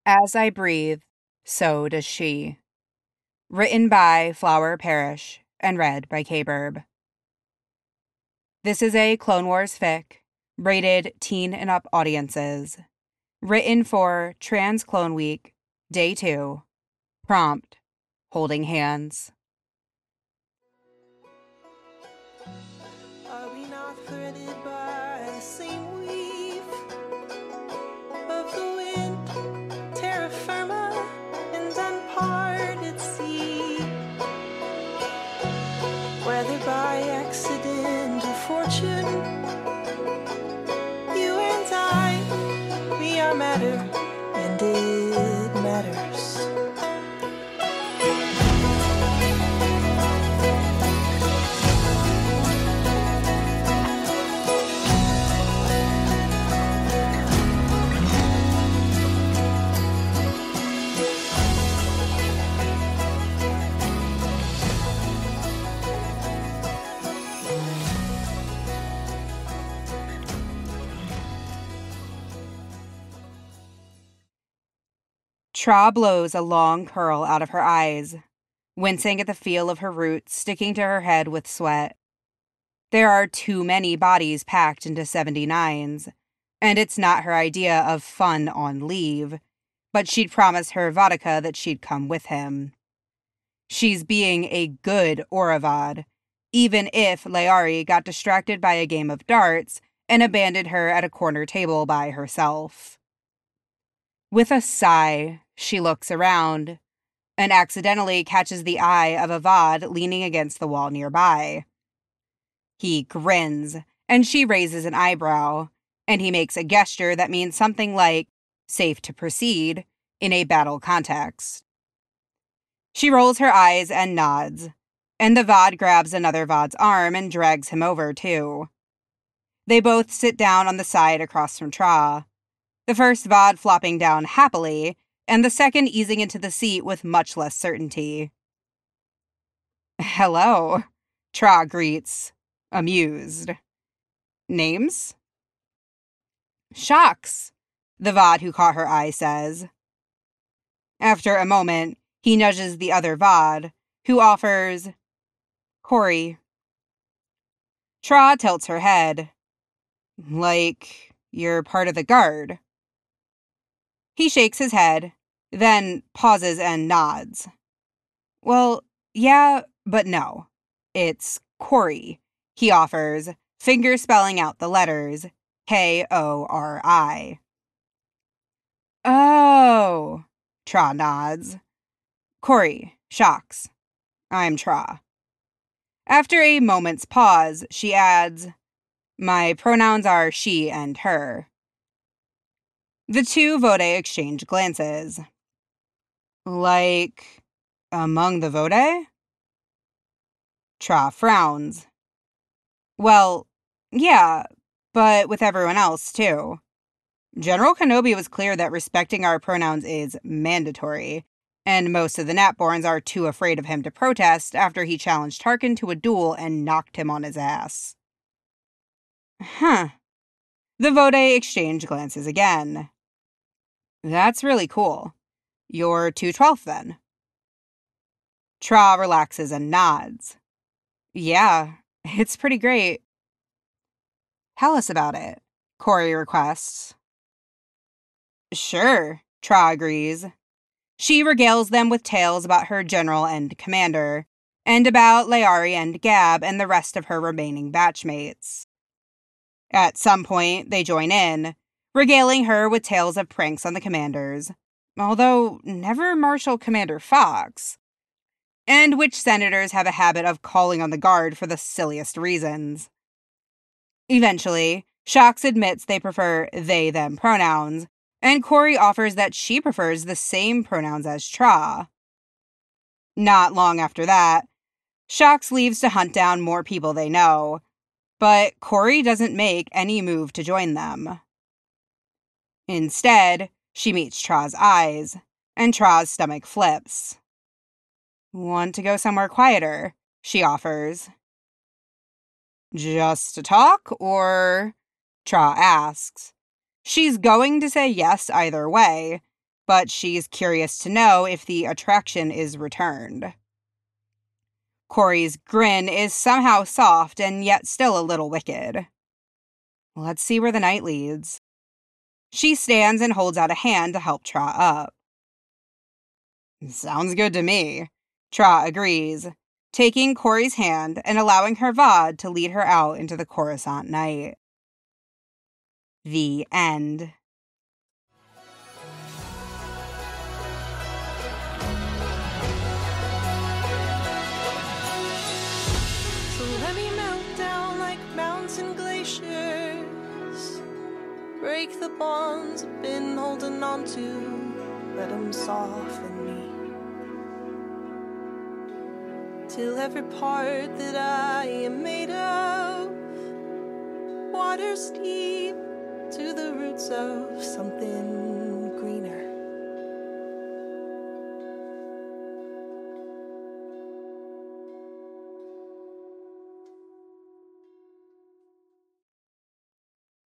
As I breathe, so does she. Written by Flower Parrish and read by K-Burb. This is a Clone Wars fic, rated teen and up audiences. Written for Trans Clone Week, Day 2. Prompt, Holding Hands. Are we not threaded by the same weave of the wind, terra firma, and unparted sea? Whether by accident or fortune, you and I, we are matter, and it matters. Tra blows a long curl out of her eyes, wincing at the feel of her roots sticking to her head with sweat. There are too many bodies packed into 79s, and it's not her idea of fun on leave, but she'd promised her Vodka that she'd come with him. She's being a good Oravod, even if Layari got distracted by a game of darts and abandoned her at a corner table by herself. With a sigh, she looks around and accidentally catches the eye of a Vod leaning against the wall nearby. He grins, and she raises an eyebrow, and he makes a gesture that means something like, safe to proceed, in a battle context. She rolls her eyes and nods, and the Vod grabs another Vod's arm and drags him over, too. They both sit down on the side across from Tra, the first Vod flopping down happily, and the second easing into the seat with much less certainty. "Hello," Tra greets, amused. "Names?" "Shocks," the Vod who caught her eye says. After a moment, he nudges the other Vod, who offers, "Corey." Tra tilts her head. "Like, you're part of the guard." He shakes his head, then pauses and nods. "Well, yeah, but no. It's Corey," he offers, finger spelling out the letters, K-O-R-I. "Oh," Tra nods. "Corey, Shocks. I'm Tra." After a moment's pause, she adds, "My pronouns are she and her." The two Vode exchange glances. "Like, among the Vode?" Tra frowns. "Well, yeah, but with everyone else, too. General Kenobi was clear that respecting our pronouns is mandatory, and most of the Natborns are too afraid of him to protest after he challenged Tarkin to a duel and knocked him on his ass." Huh. The Vode exchange glances again. "That's really cool. You're 212th, then?" Tra relaxes and nods. "Yeah, it's pretty great." "Tell us about it," Corey requests. "Sure," Tra agrees. She regales them with tales about her general and commander, and about Layari and Gab and the rest of her remaining batchmates. At some point, they join in, regaling her with tales of pranks on the commanders, although never Marshal Commander Fox, and which senators have a habit of calling on the guard for the silliest reasons. Eventually, Shocks admits they prefer they-them pronouns, and Corey offers that she prefers the same pronouns as Tra. Not long after that, Shocks leaves to hunt down more people they know, but Corey doesn't make any move to join them. Instead, she meets Tra's eyes, and Tra's stomach flips. "Want to go somewhere quieter?" she offers. "Just to talk, or?" Tra asks. She's going to say yes either way, but she's curious to know if the attraction is returned. Corey's grin is somehow soft and yet still a little wicked. Let's see where the night leads. She stands and holds out a hand to help Trot up. Sounds good to me, Trot agrees, taking Corey's hand and allowing her Vod to lead her out into the Coruscant night. The end. So let me melt down like mountain glaciers. Break the bonds I've been holding on to. Let them soften me. Till every part that I am made of waters deep to the roots of something